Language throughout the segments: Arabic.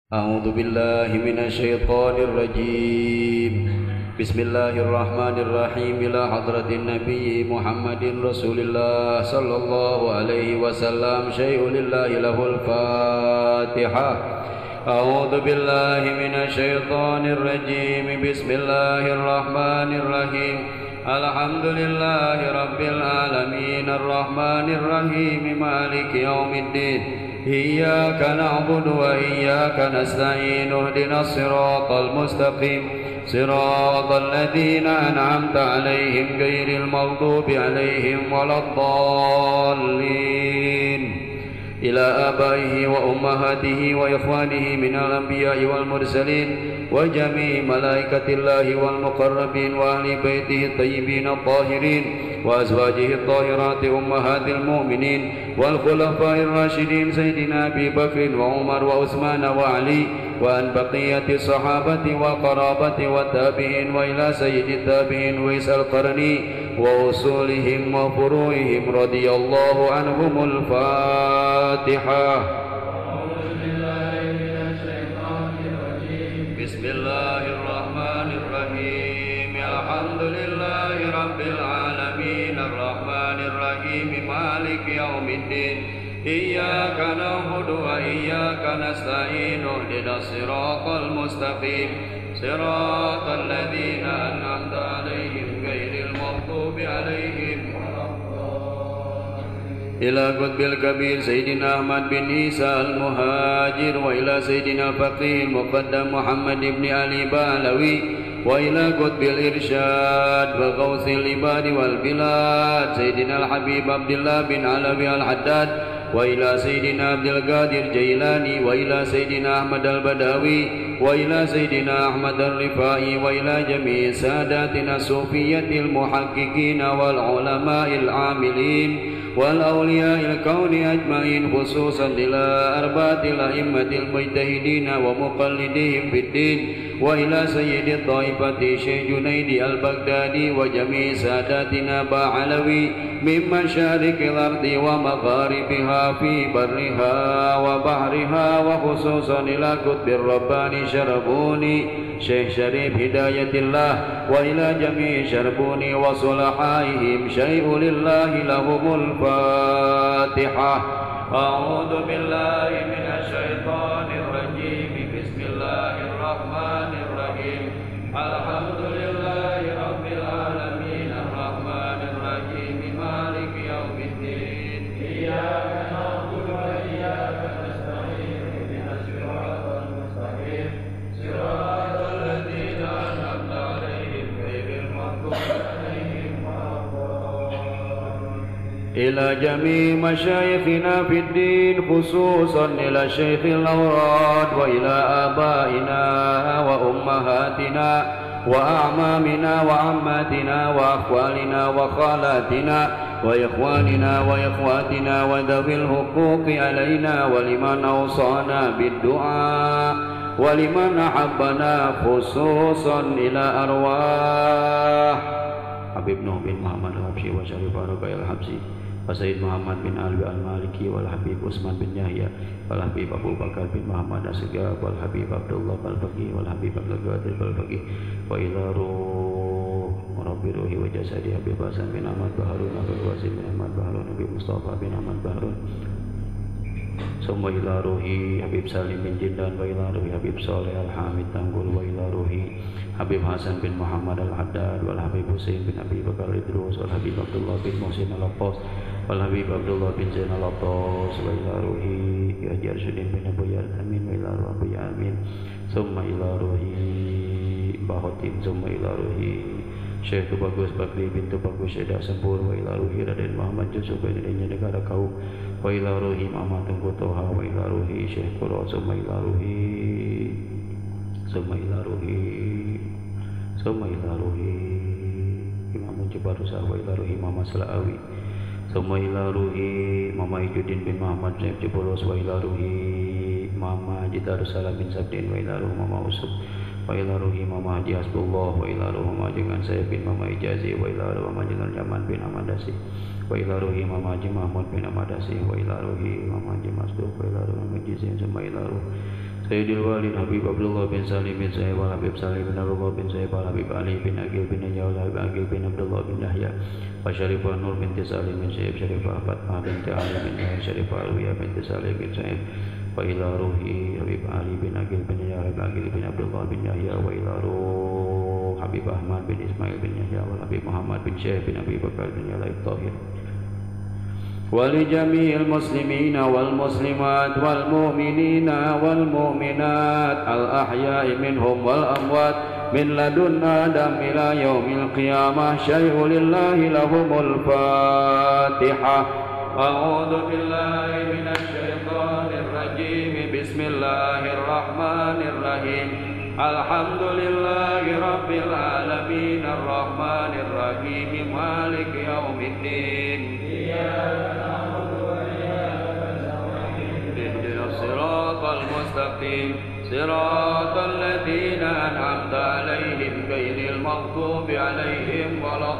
أعوذ بالله من الشيطان الرجيم. بسم الله الرحمن الرحيم. إلى حضرة النبي محمد رسول الله صلى الله عليه وسلم. شيء لله له الفاتحة. أعوذ بالله من الشيطان الرجيم. بسم الله الرحمن الرحيم. الحمد لله رب العالمين الرحمن الرحيم مالك يوم الدين. إياك نعبد وإياك نستعين. اهدنا الصراط المستقيم صراط الذين أنعمت عليهم غير المغضوب عليهم ولا الضالين. إلى آبائه وأمهاته وإخوانه من الأنبياء والمرسلين وجميع ملائكة الله والمقربين وأهل بيته الطيبين الطاهرين وأزواجه الطاهرات أمهات المؤمنين والخلفاء الراشدين سيدنا أبي بكر وعمر وعثمان وعلي وأن بقية الصحابة وقرابة والتابعين وإلى سيد التابعين وإس القرني وأصولهم وفروعهم رضي الله عنهم. الفاتحة. بسم الله الرحمن الرحيم. الحمد لله رب العالمين الرحمن الرحيم مالك يوم الدين. إياك نعبد وإياك نستعين. اهدنا الصراط المستقيم صراط الذين أنعمت عليهم غير المغضوب عليهم ولا الضالين. إلى قطب الكبير سيدنا أحمد بن عيسى المهاجر وإلى سيدنا الفقيه المقدم محمد بن علي بعلوي وإلى قطب الإرشاد وغوث العباد والبلاد سيدنا الحبيب عبد الله بن علوي الحداد وإلى سيدنا عبد القادر جيلاني وإلى سيدنا أحمد البداوي وإلى سيدنا أحمد الرفاعي وإلى جميع ساداتنا الصوفية المحققين والعلماء العاملين والأولياء الكون أجمعين خصوصا إلى أربعة الأئمة المجتهدين ومقلديهم في الدين وإلى سيد الطائفة شيخ جنيد البغدادي وجميع ساداتنا بعلوي من مشارق الأرض ومغاربها في برها وبحرها وخصوصا إلى قطب الرباني شربوني شيخ شريف هداية الله وإلى جميع شربوني وصلحائهم. شيء لله لهم الفاتحة. أعوذ بالله من الشيطان الرجيم. بسم الله الرحمن الرحيم. الحمد لله رب العالمين الرحمن الرحيم مالك يوم الدين. إياك نعبد وإياك نستعين. اهدنا الصراط المستقيم صراط الذين أنعمت عليهم غير المغضوب عليهم ولا الضالين. إلى جميع مشايخنا في الدين خصوصا إلى شيخ الأوراد وإلى آبائنا وأمهاتنا وأعمامنا وعماتنا وأخوالنا وخالاتنا وإخواننا وإخواتنا وذوي الحقوق علينا ولمن أوصانا بالدعاء ولمن أحبنا خصوصا إلى أرواح حبيب نوح بن محمد الحبشي وشريف رقي الحبشي وسيد محمد بن علوي المالكي والحبيب عثمان بن يحيى والحبيب أبو بكر بن محمد السقاف والحبيب عبد الله الفقيه والحبيب عبد القادر الفقيه وإلى روح رب روحي وجسدي حبيب حسن بن أحمد بهارون أبو القاسم بن أحمد بهارون أبي مصطفى بن أحمد بهارون ثم إلى روحي حبيب سالم بن جندان وإلى روحي حبيب صالح الحامد تنقل وإلى روحي حبيب حسن بن محمد الحداد والحبيب حسين بن أبي بكر الإدروس والحبيب عبد الله بن محسن العباس والحبيب عبد الله بن زين العباس وإلى روحي حاجي أرشدين بن أبو يارتمين وإلى روح أبو يامين ثم إلى روحي Bahotim ثم إلى روحي Syekh Tubagus Bakri bin Tubagus Syeda Sempur wa ila ruhi Raden Muhammad Yusuf bin negara kau wa ila ruhi Muhammad Tengku Toha wa ila ruhi Syekh Qura summa ila ruhi Imam Mujibar Rusah wa ila ruhi Muhammad Sala'awi summa ila ruhi Muhammad Ijudin bin Muhammad Zaib Jibulos wa ila ruhi Muhammad Jidarussalam bin Sabdin wa ila ruhi Muhammad Usub wa ila ruhi Mama Haji Hasbullah wa ila ruhi Mama Jengan saya bin Mama Ijazi wa ila ruhi Mama Jengan Jaman bin Ahmad Dasi wa ila ruhi Mama Haji Mahmud bin Ahmad Dasi wa ila ruhi Mama Haji Masduq wa ila ruhi Mama Jizin summa ila ruhi سيد الوالد حبيب عبد الله بن سالم بن سهيب والحبيب سالم بن عبد الله بن سهيب والحبيب علي بن عقيل بن يحيى والحبيب عقيل بن عبد الله بن يحيى وشريفة نور بنت سالم بن سهيب شريفة فاطمة بنت علي بن يحيى شريفة علوية بنت سالم بن سهيب وإلى روحي حبيب علي بن عقيل بن يحيى والحبيب عقيل بن عبد الله بن يحيى وإلى روح حبيب أحمد بن إسماعيل بن يحيى والحبيب محمد بن شيخ بن أبي بكر بن يحيى الطاهر ولجميع المسلمين والمسلمات والمؤمنين والمؤمنات الأحياء منهم والأموات من لدن آدم إلى يوم القيامة شيء لله لهم الفاتحة. أعوذ بالله من الشيطان الرجيم بسم الله الرحمن الرحيم الحمد لله رب العالمين الرحمن الرحيم مالك يوم الدين اهدنا الصراط المستقيم صراط الذين أنعمت عليهم غير المغضوب عليهم ولا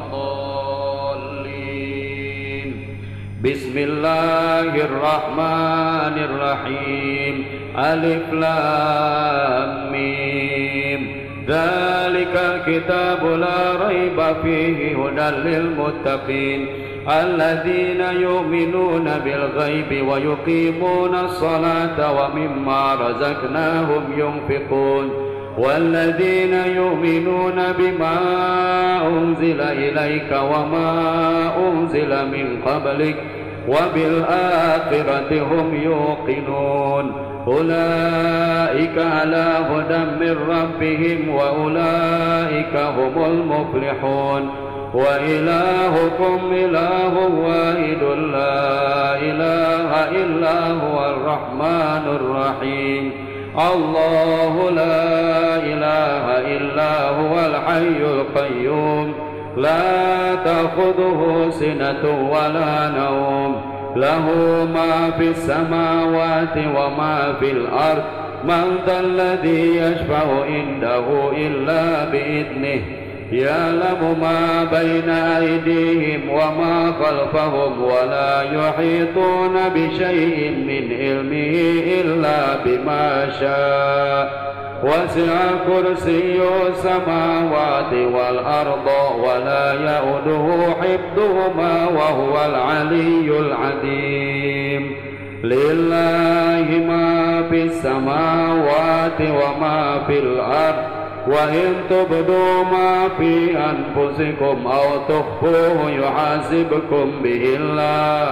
الضالين. بسم الله الرحمن الرحيم ألف لام ميم ذلك الكتاب لا ريب فيه هدى للمتقين الذين يؤمنون بالغيب ويقيمون الصلاة ومما رزقناهم ينفقون والذين يؤمنون بما أنزل إليك وما أنزل من قبلك وبالآخرة هم يوقنون أولئك على هدى من ربهم وأولئك هم المفلحون. وإلهكم إله واحد لا إله إلا هو الرحمن الرحيم الله لا إله إلا هو الحي القيوم لا تأخذه سنة ولا نوم له ما في السماوات وما في الأرض من ذا الذي يشفع عنده إلا بإذنه يعلم ما بين أيديهم وما خلفهم ولا يحيطون بشيء من علمه إلا بما شاء وسع كرسي السماوات والأرض ولا يؤوده حفظهما وهو العلي العظيم. لله ما في السماوات وما في الأرض وإن تبدوا ما في أنفسكم أو تخفوه يحاسبكم به الله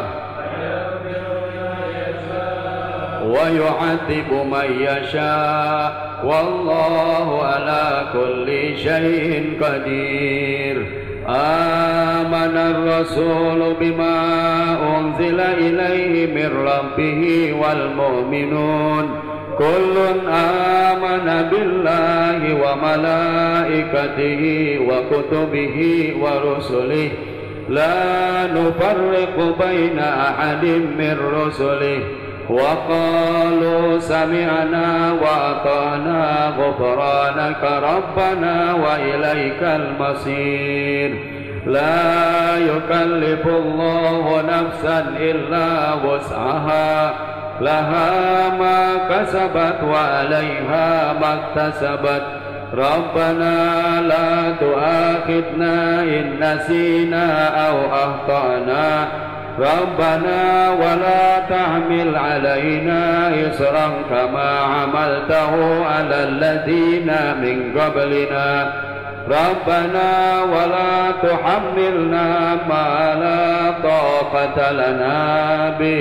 ويعذب من يشاء والله على كل شيء قدير. آمن الرسول بما أنزل إليه من ربه والمؤمنون كل آمن بالله وملائكته وكتبه ورسله لا نفرق بين أحد من رسله وقالوا سمعنا وأطعنا غفرانك ربنا وإليك المصير. لا يكلف الله نفسا إلا وسعها لها ما كسبت وعليها ما اكتسبت ربنا لا تؤاخذنا إن نسينا أو أخطأنا ربنا ولا تحمل علينا إصرا كما حملته على الذين من قبلنا ربنا ولا تحملنا ما لا طاقة لنا به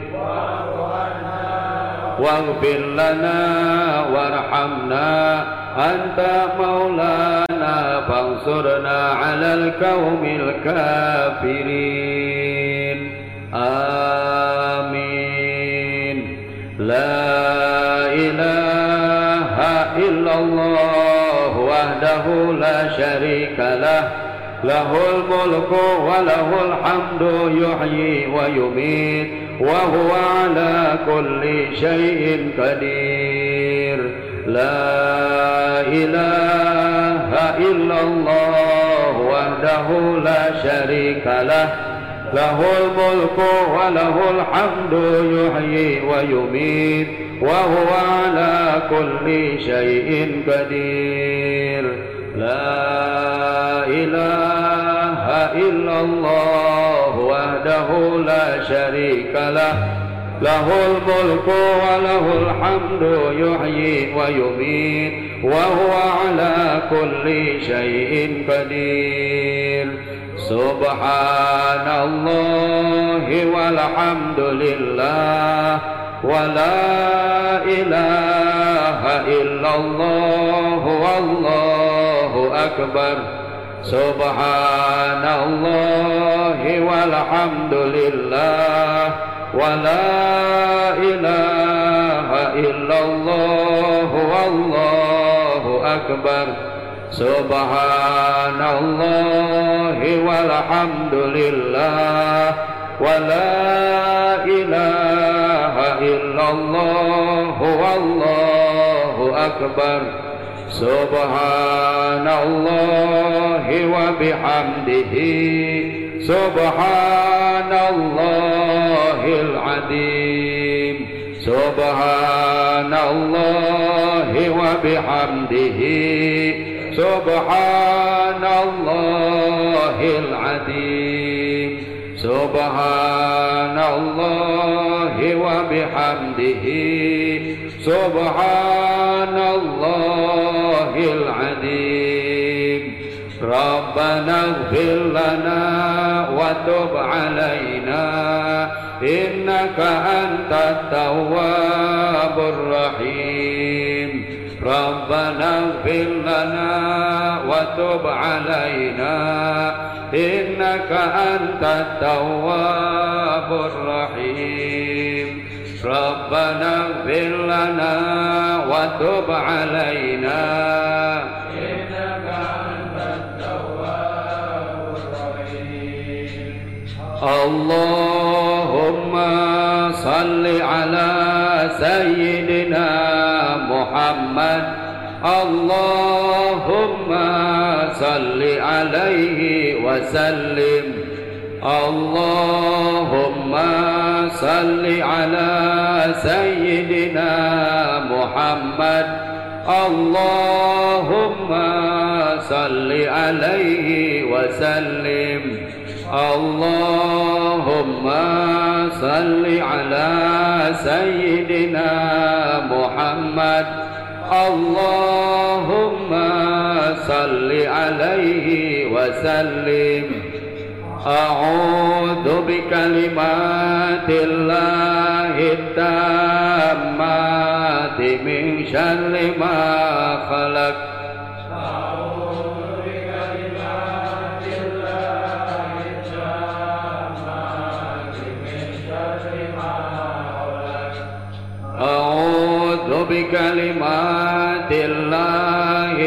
واغفر لنا وارحمنا أنت مولانا فانصرنا على القوم الكافرين. آمين. لا إله إلا الله وحده لا شريك له له الملك وله الحمد يحيي ويميت وهو على كل شيء قدير. لا إله إلا الله وحده لا شريك له له الملك وله الحمد يحيي ويميت وهو على كل شيء قدير لا إله إلا الله وحده لا شريك له له الملك وله الحمد يحيي ويميت وهو على كل شيء قدير سبحان الله والحمد لله ولا إله إلا الله والله أكبر سبحان الله والحمد لله ولا إله إلا الله والله أكبر سبحان الله والحمد لله ولا إله إلا الله والله أكبر سبحان الله وبحمده سبحان الله العظيم سبحان الله وبحمده سبحان الله العظيم سبحان الله وبحمده سبحان الله العظيم ربنا اغفر لنا وتب علينا إنك أنت التواب الرحيم ربنا اغفر لنا وتب علينا إنك أنت التواب الرحيم ربنا اغفر لنا وتب علينا إنك أنت التواب الرحيم اللهم صل على سيدنا محمد اللهم صل عليه وسلم اللهم صل على سيدنا محمد اللهم صل عليه وسلم اللهم صل على سيدنا محمد اللهم صل عليه وسلم أعوذ بكلمات الله التامات من شر ما خلق أعوذ بكلمات الله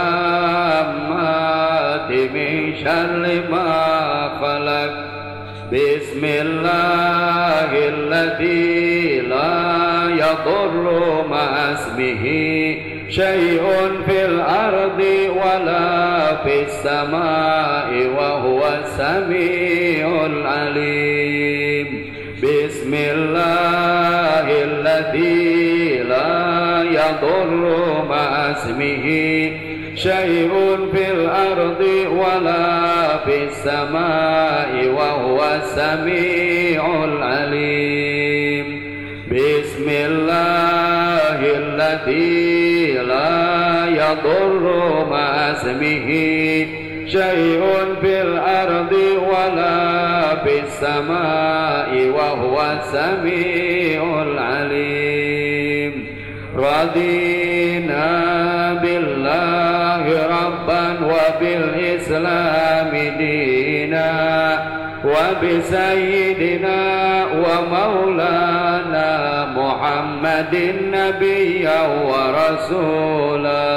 التامات من شر ما خلق بسم الله الذي لا يضر مع اسمه شيء في الأرض ولا في السماء وهو السميع العليم بسم الله الذي لا يضر مع اسمه شيء في الأرض ولا في السماء وهو السميع العليم بسم الله الذي لا يضر مع اسمه شيء في الأرض ولا في السماء وهو السميع العليم رضينا بالله ربا وبالإسلام دينا وبسيدنا ومولانا محمد نبيا ورسولا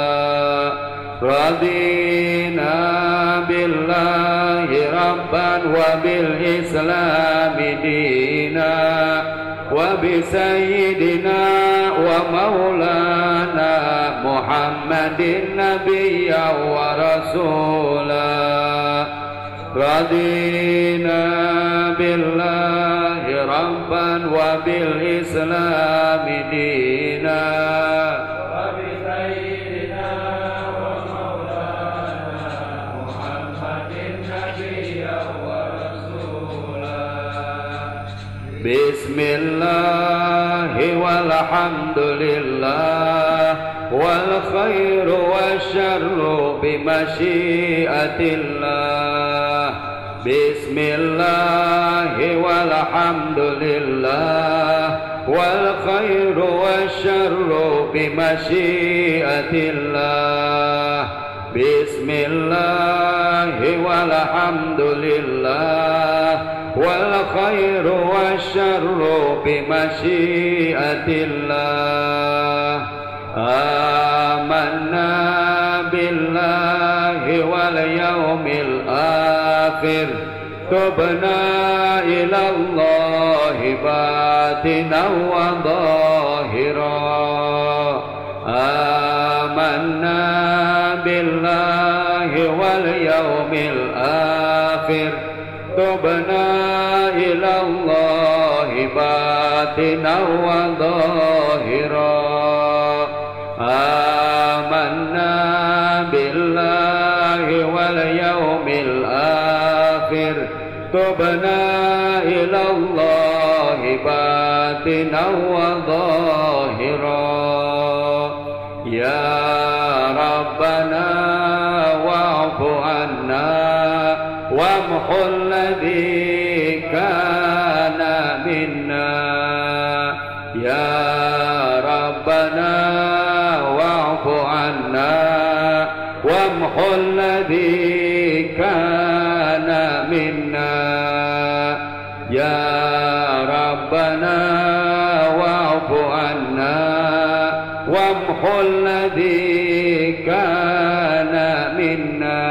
رضينا بالله ربا وبالإسلام دينا وبسيدنا ومولانا محمد نبيا ورسولا رضينا بالله ربا وبالإسلام دينا بسم الله والحمد لله والخير والشر بمشيئة الله بسم الله والحمد لله والخير والشر بمشيئة الله بسم الله والحمد لله والخير والشر بمشيئة الله آمنا بالله واليوم الآخر تبنا إلى الله باطنا وظاهرا آمنا بالله واليوم الآخر تبنا إلى الله باطنا وظاهرا آمنا بالله واليوم الآخر تبنا إلى الله باطنا وظاهرا يا ربنا واعف عنا وامحو الذي كان منا يا ربنا واعف عنا وامحو الذي كان منا يا ربنا واعف عنا وامحو الذي كان منا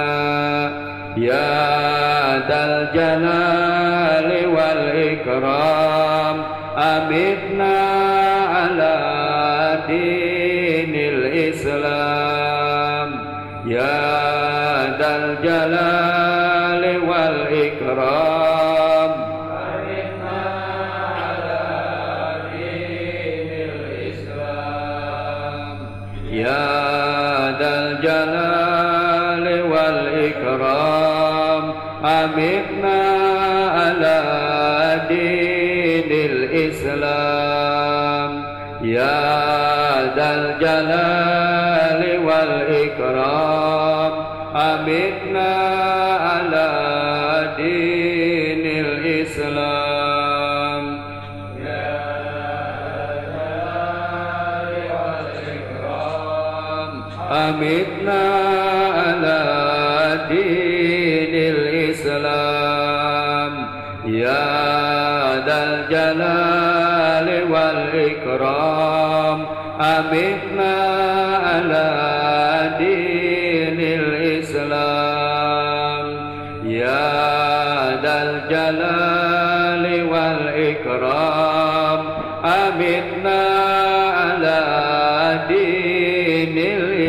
يا ذا الجلال والإكرام أمتنا على دين الإسلام يا ذا الجلال والإكرام أمتنا على دين الإسلام يا ذا الجلال والإكرام أمتنا على دين الإسلام يا ذا الجلال والإكرام أمتنا على دين الإسلام يا ذا الجلال والإكرام أمتنا على دين الإسلام يا ذا الجلال والإكرام أمتنا على دين الإسلام يا ذا الجلال والإكرام أمتنا على دين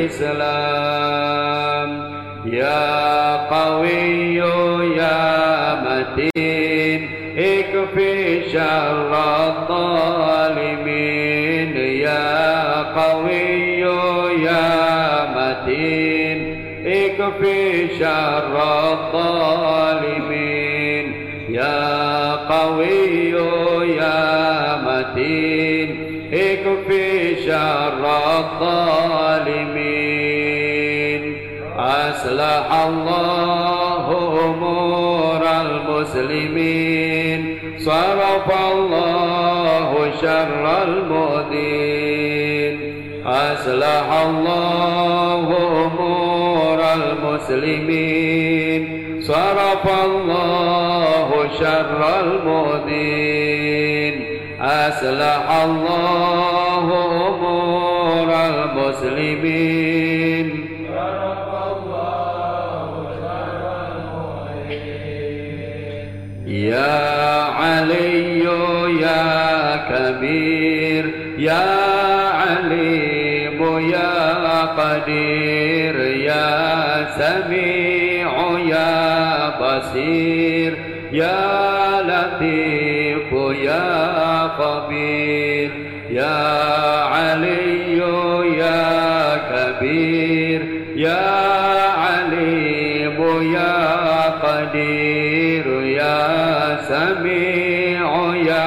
الإسلام يا قوي يا متين اكفي شر الظالمين يا قوي يا متين اكفي شر الظالمين يا قوي يا متين اكفي شر الظالمين أصلح الله أمور المسلمين صرف الله شر المؤذين أصلح الله أمور المسلمين صرف الله شر المؤذين أصلح الله أمور المسلمين يا علي يا كبير يا عليم يا قدير يا سميع يا بصير يا لطيف يا خبير يا علي يا كبير يا عليم يا قدير يا سميع يا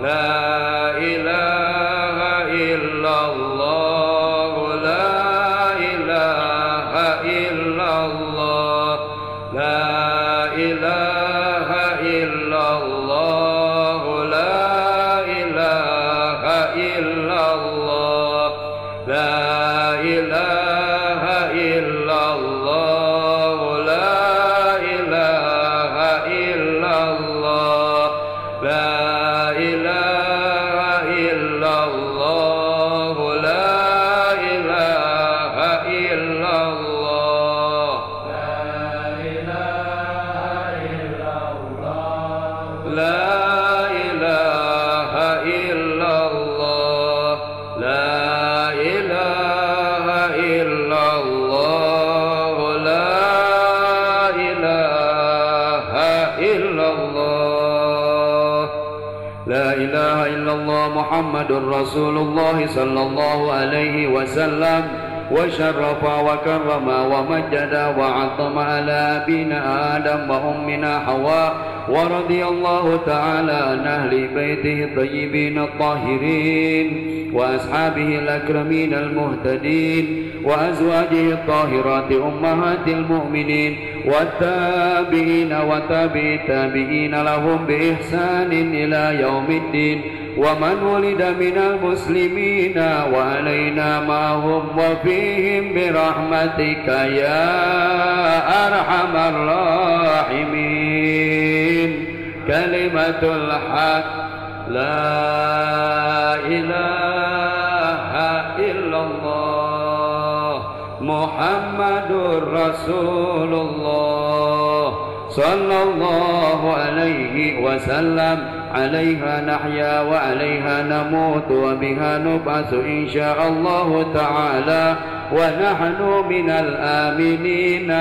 إلا الله لا إله إلا الله لا إله إلا الله لا إله إلا الله لا إله إلا الله لا إله إلا الله لا إله إلا الله لا إله إلا الله لا إله إلا الله لا إله إلا الله لا إله إلا الله لا إله إلا الله محمد رسول الله صلى الله عليه وسلم وشرف وكرم ومجد وعظم على أبينا آدم وأمنا حواء ورضي الله تعالى عن أهل بيته الطيبين الطاهرين وأصحابه الأكرمين المهتدين وأزواجه الطاهرات أمهات المؤمنين والتابعين وتابعي التابعين لهم بإحسان إلى يوم الدين ومن ولد من المسلمين وعلينا معهم وفيهم برحمتك يا أرحم الراحمين. كلمة الحق لا إله إلا الله محمد رسول الله صلى الله عليه وسلم. عليها نحيا وعليها نموت وبها نبعث إن شاء الله تعالى ونحن من الآمنين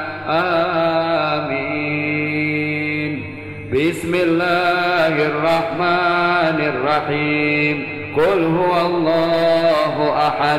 آمين. بسم الله الرحمن الرحيم. قل هو الله أحد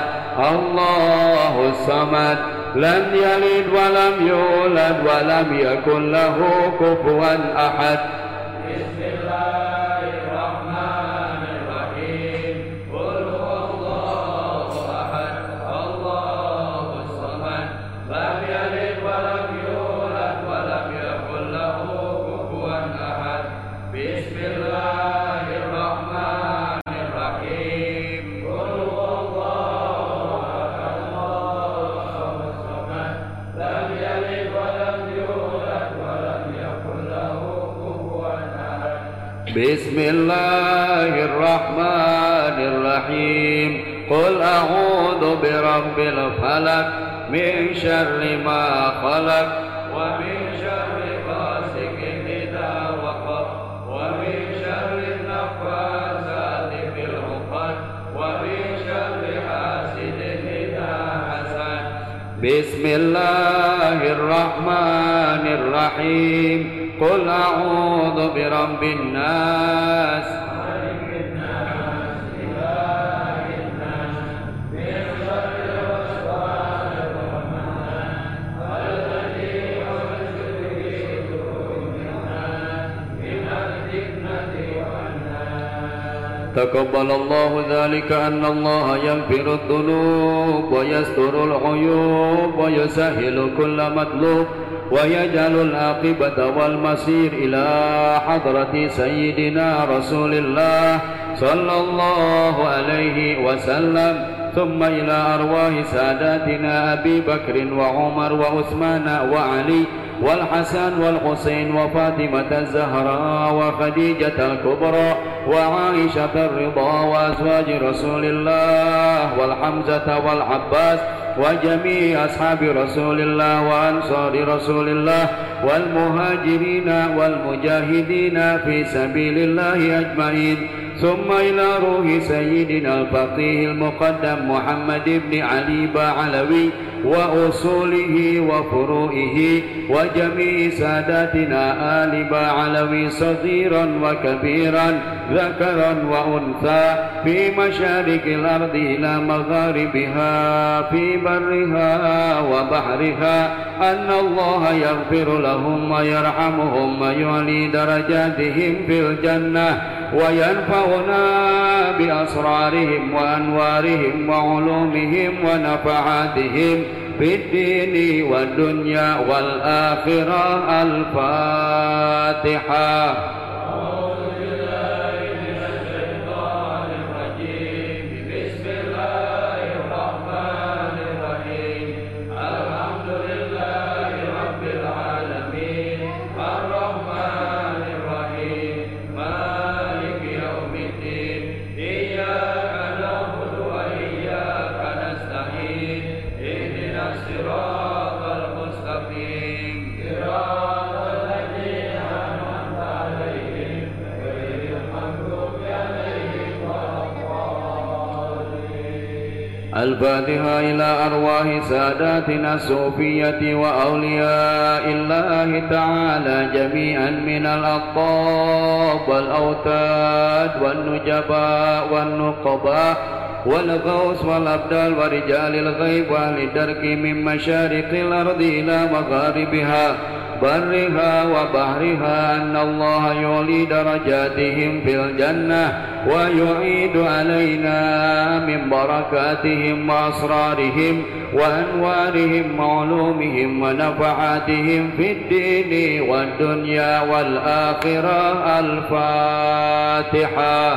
الله الصمد لم يلد ولم يولد ولم يكن له كفوا أحد. بسم الله الرحمن الرحيم. قل هو الله أحد الله الصمد لم يلد ولم يولد ولم يكن له كفوا أحد. بسم الله الرحمن الرحيم. قل هو الله أحد الله الصمد لم يلد ولم يولد ولم يكن له كفوا أحد. بسم الله الرحمن الرحيم. قل أعوذ برب الفلق من شر ما خلق ومن شر غاسق إذا وقب ومن شر النفاثات في العقد ومن شر حاسد إذا حسد. بسم الله الرحمن الرحيم. قل أعوذ برب الناس ملك الناس إله الناس من شر الوسواس الخناس الذي يوسوس في صدور الناس من الفتنة والناس. تقبل الله ذلك أن الله يغفر الذنوب ويستر العيوب ويسهل كل مطلوب ويجعل العاقبة والمصير إلى حضرة سيدنا رسول الله صلى الله عليه وسلم ثم إلى أرواح ساداتنا أبي بكر وعمر وعثمان وعلي والحسن والحسين وفاطمة الزهراء وخديجة الكبرى وعائشة الرضا وأزواج رسول الله والحمزة والعباس وجميع أصحاب رسول الله وأنصار رسول الله والمهاجرين والمجاهدين في سبيل الله أجمعين. ثم إلى روح سيدنا الفقيه المقدم محمد بن علي بعلوي وأصوله وفروعه وجميع ساداتنا آل بعلوي صغيرا وكبيرا ذكرا وأنثى في مشارق الأرض إلى مغاربها في برها وبحرها أن الله يغفر لهم ويرحمهم ويعلي درجاتهم في الجنة وينفعنا بأسرارهم وأنوارهم وعلومهم ونفعاتهم في الدين والدنيا والآخرة. الفاتحة. الفاتحة إلى أرواح ساداتنا الصوفية وأولياء الله تعالى جميعا من الأقطاب والأوتاد والنجباء والنقباء والغوث والأبدال ورجال الغيب وأهل الدرك من مشارق الأرض إلى مغاربها برها وبحرها، أن الله يعلي درجاتهم في الجنة ويعيد علينا من بركاتهم وأسرارهم وأنوارهم وعلومهم ونفعاتهم في الدين والدنيا والآخرة. الفاتحة.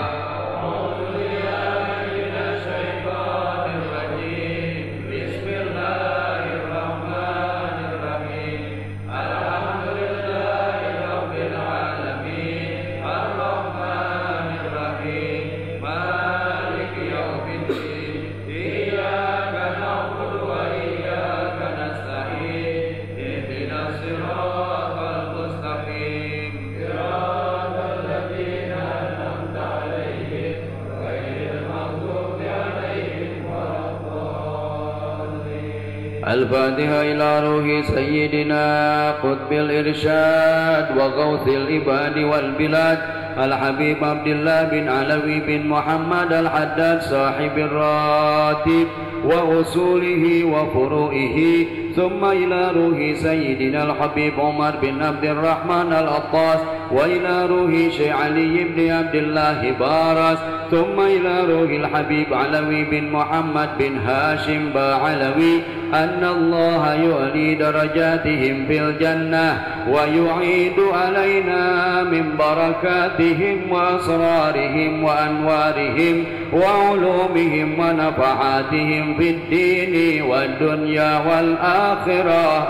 الفاتحة إلى روح سيدنا قطب الإرشاد وغوث العباد والبلاد الحبيب عبد الله بن علوي بن محمد الحداد صاحب الراتب وأصوله وفروعه، ثم إلى روح سيدنا الحبيب عمر بن عبد الرحمن العطاس، وإلى روح شيخ علي بن عبد الله بارس، ثم إلى روح الحبيب علوي بن محمد بن هاشم باعلوي، أن الله يعلي درجاتهم في الجنة ويعيد علينا من بركاتهم وأسرارهم وأنوارهم وعلومهم ونفعاتهم في الدين والدنيا والآخرة.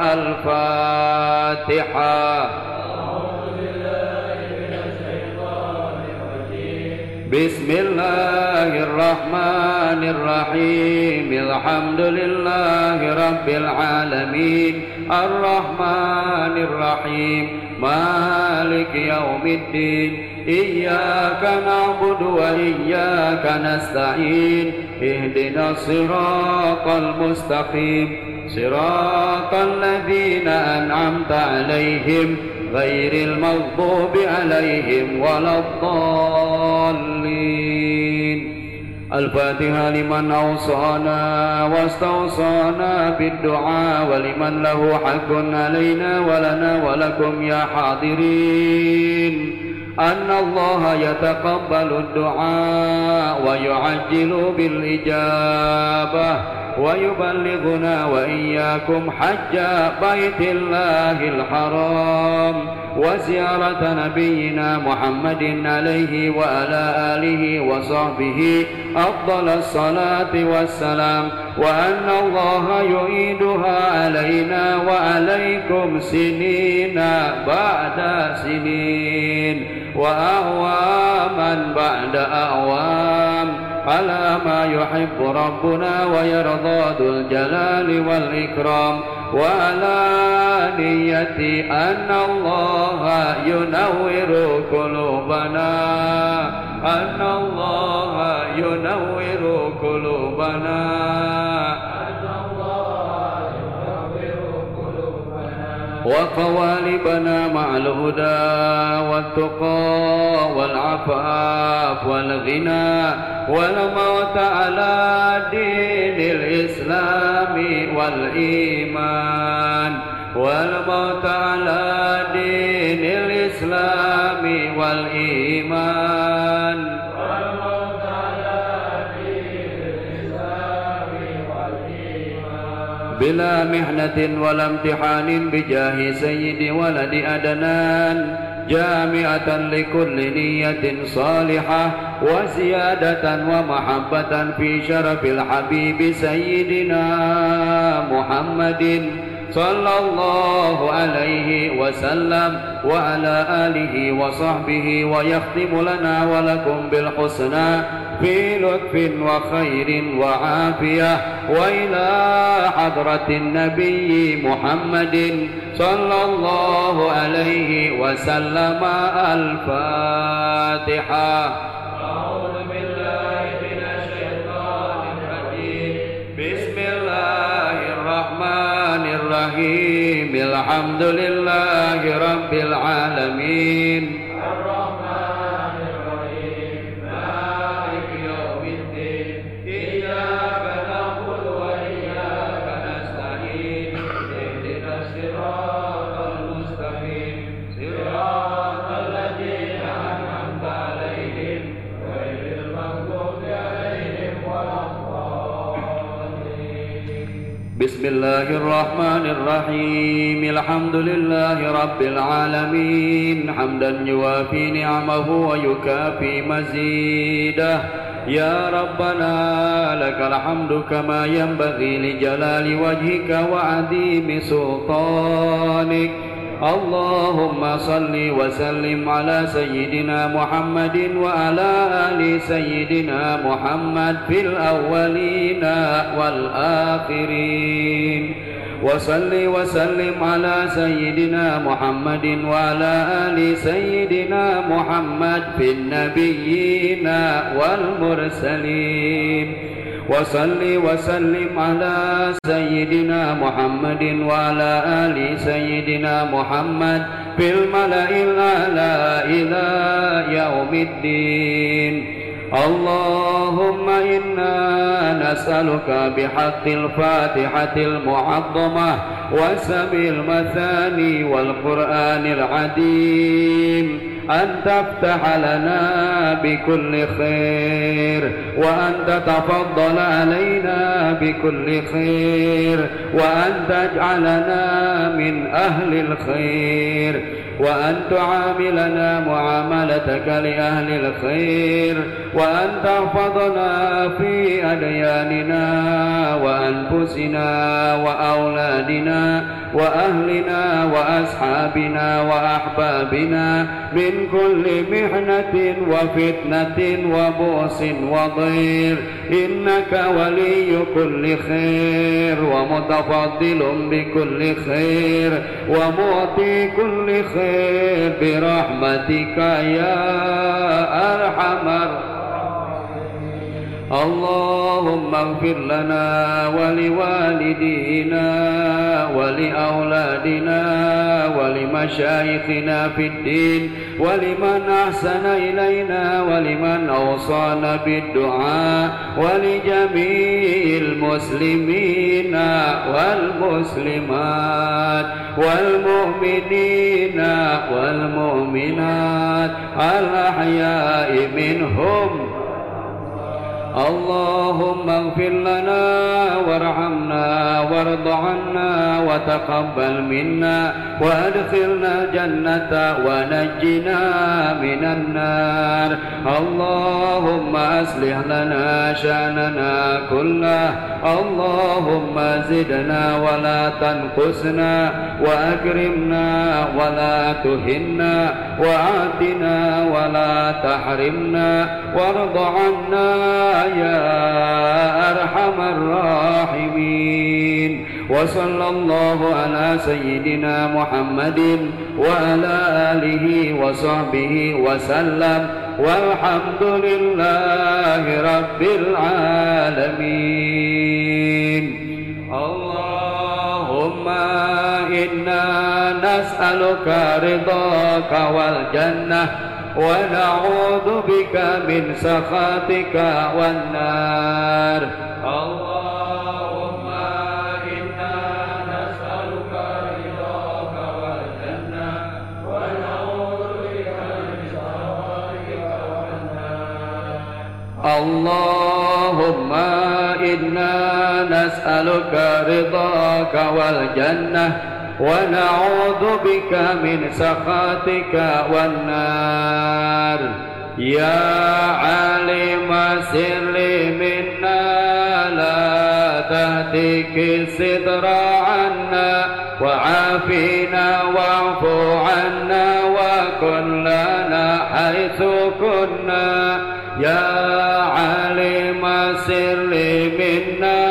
الفاتحة. بسم الله الرحمن الرحيم. الحمد لله رب العالمين الرحمن الرحيم مالك يوم الدين إياك نعبد وإياك نستعين اهدنا الصراط المستقيم صراط الذين أنعمت عليهم غير المغضوب عليهم ولا الضالين. الفاتحة لمن أوصانا واستوصانا بالدعاء ولمن له حق علينا ولنا ولكم يا حاضرين، أن الله يتقبل الدعاء ويعجل بالإجابة ويبلغنا وإياكم حج بيت الله الحرام وزيارة نبينا محمد عليه وعلى آله وصحبه أفضل الصلاة والسلام، وأن الله يعيدها علينا وعليكم سنين بعد سنين وأعواما بعد أعوام على ما يحب ربنا ويرضى ذو الجلال والإكرام، وعلى نية أن الله ينور قلوبنا، أن الله ينور قلوبنا، وقوالبنا مع الهدى والتقى والعفاف والغنى والموت على دين الإسلام والإيمان، والموت على دين الإسلام والإيمان. بلا محنة ولا امتحان بجاه سيد ولد أدنان جامعة لكل نية صالحة وزيادة ومحبة في شرف الحبيب سيدنا محمد صلى الله عليه وسلم وعلى آله وصحبه ويختم لنا ولكم بالحسنى في لطف وخير وعافية وإلى حضرة النبي محمد صلى الله عليه وسلم الفاتحة. أعوذ بالله من الشيطان الرجيم بسم الله الرحمن الرحيم الحمد لله رب العالمين الرحمن الرحيم مالك يوم الدين إياك نعبد وإياك نستعين اهدنا الصراط المستقيم صراط الذين أنعمت عليهم غير المغضوب عليهم ولا الضالين. بسم الله الرحمن الرحيم الحمد لله رب العالمين حمدا يوافي نعمه ويكافي مزيده. يا ربنا لك الحمد كما ينبغي لجلال وجهك وعظيم سلطانك. اللهم صل وسلم على سيدنا محمد وعلى آل سيدنا محمد في الأولين والآخرين وصل وسلم على سيدنا محمد وعلى آل سيدنا محمد في النبيين والمرسلين وصل وسلم على سيدنا محمد وعلى آل سيدنا محمد في الملأ الأعلى إلى يوم الدين. اللهم إنا نسألك بحق الفاتحة المعظمة وسم المثاني والقرآن العظيم أن تفتح لنا بكل خير وأن تتفضل علينا بكل خير وأن تجعلنا من أهل الخير وأن تعاملنا معاملتك لأهل الخير وأن تحفظنا في أدياننا وأنفسنا وأولادنا وأهلنا وأصحابنا وأحبابنا من كل محنة وفتنة وبؤس وضير إنك ولي كل خير ومتفضل بكل خير ومعطي كل خير برحمتك يا أرحم الراحمين. اللهم اغفر لنا ولوالدينا ولأولادنا ولمشايخنا في الدين ولمن أحسن إلينا ولمن أوصانا بالدعاء ولجميع المسلمين والمسلمات والمؤمنين والمؤمنات الأحياء منهم. اللهم اغفر لنا وارحمنا وارض عنا وتقبل منا وادخلنا الجنة ونجنا من النار. اللهم أصلح لنا شأننا كله. اللهم زدنا ولا تنقصنا وأكرمنا ولا تهنا وآتنا ولا تحرمنا وارض عنا يا أرحم الراحمين. وصلى الله على سيدنا محمد وعلى آله وصحبه وسلم والحمد لله رب العالمين. اللهم إنا نسألك رضاك والجنة ونعوذ بك من سخطك والنار. اللهم إنا نسألك رضاك والجنة ونعوذ بك من سخطك والنار. اللهم إنا نسألك رضاك والجنة ونعوذ بك من سخطك والنار. يا عالم السر منا لا تهتك الستر عنا وعافنا واعف عنا وكن لنا حيث كنا. يا عالم السر منا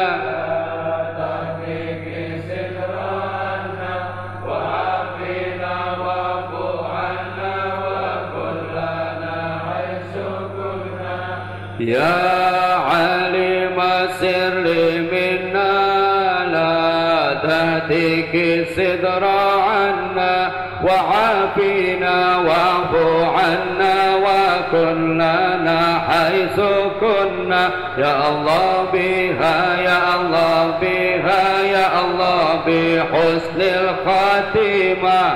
يا عالم السر منا لا تهتك الصدر عنا وعافنا واعف عنا وكن لنا حيث كنا. يا الله بها يا الله بها يا الله بحسن الخاتمة.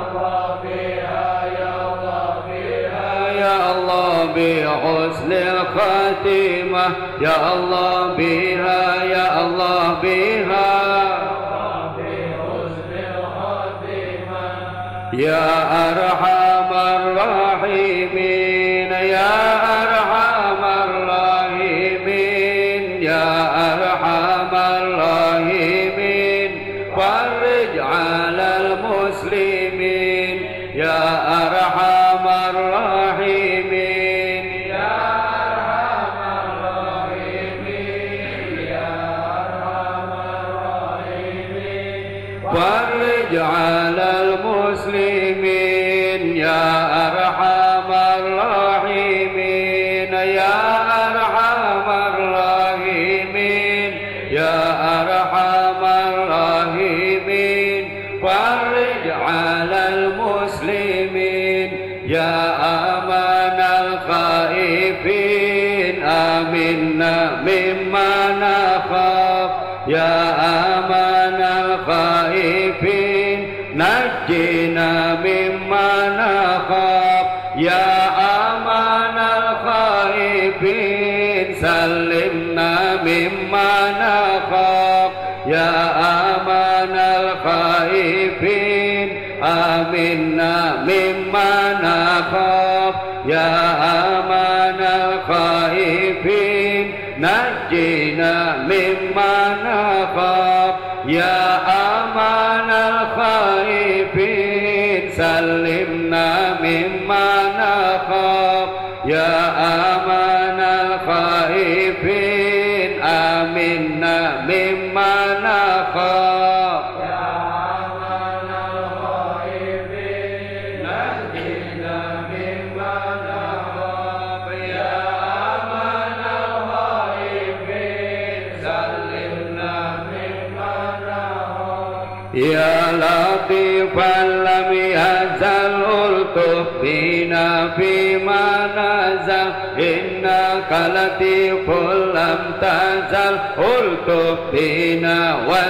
يا الله بحسن الخاتمة. يا الله بها يا الله بها بحسن الخاتمة. يا أرحم الراحمين يا أرحم الراحمين يا أرحم الراحمين فرج على المسلمين. يا أرحم الراحمين يا أرحم الراحمين يا أرحم الراحمين فرج على المسلمين. يا أرحم الراحمين يا أرحم الراحمين يا أرحم الراحمين فرج على المسلمين. يا أمان الخائفين آمنا مما نخاف. يا أمان الخائفين نجنا مما نخاف. يا أمان الخائفين سلمنا مما نخاف. يا أمان الخائفين آمنا مما نخاف. يا أمان الخائفين نجنا مما نخاف. يا أمان الخائفين سلمنا مما نخاف. يا أمان الخائفين آمنا مما نخاف. يا أمان الخائفين نجنا مما نخاف. يا أمان الخائفين سلمنا مما نخاف. يا لطيفا لم يزل ألطف بنا فيما نزل إنك لطيف لم تزل ألطف بنا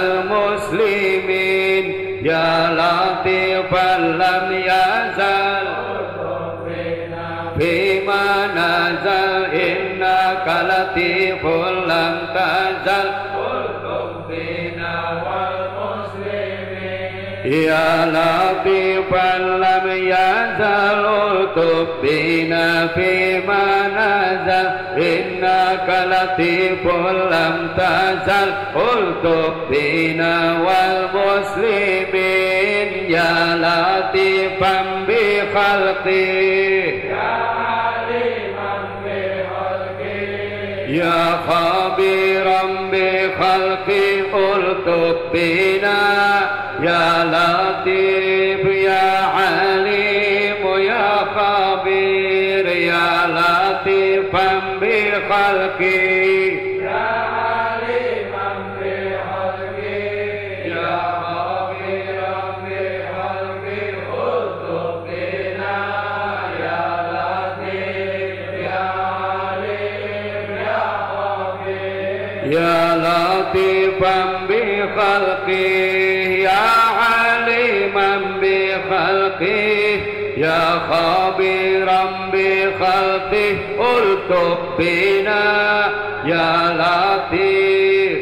والمسلمين. يا لطيفا لم يزل ألطف بنا فيما نزل إنك لطيف لم تزل ألطف بنا والمسلمين. يا لطيفا لم يزل ألطف بنا فيما نزل إنك لطيف لم تزل ألطف بنا والمسلمين. يا لطيفا بخلقي يا عليما بخلقي يا خبيرا بخلقي ألطف بنا. يا لطيف يا عليم يا خبير يا لطيفا بخلقي يا عليما بخلقي يا خبيرا بخلقي ألطف بنا. يا لطيف يا عليم يا خبير يا لطيفا بخلقي يا عليما بخلقه يا خبيرا بخلقه Fatih ultuf bina ya Latif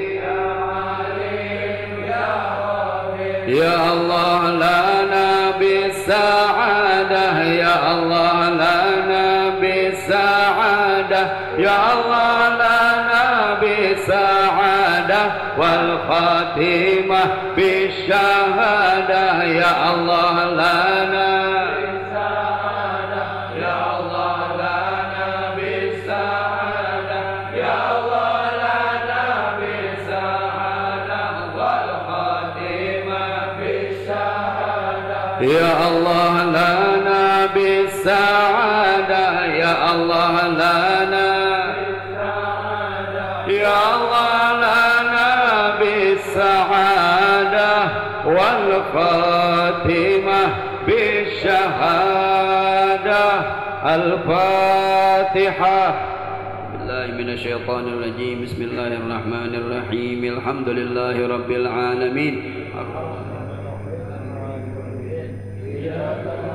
ya Allah lana bisa'adah ya Allah lana bisa'adah ya Allah lana bisa'adah wal khatimah bisyahadah ya Allah lana bisa'adah ya Allah lana bisa'adah ya Allah lana bisa'adah wal khatimah bisyahadah ya Allah lana bisa'adah ya Allah lana ya Allah lana bisa'adah wal khatimah bisyahadah al-Fatihah. Billahi minasyaitonir rajim. Bismillahirrahmanirrahim. Alhamdulillahi rabbil alamin.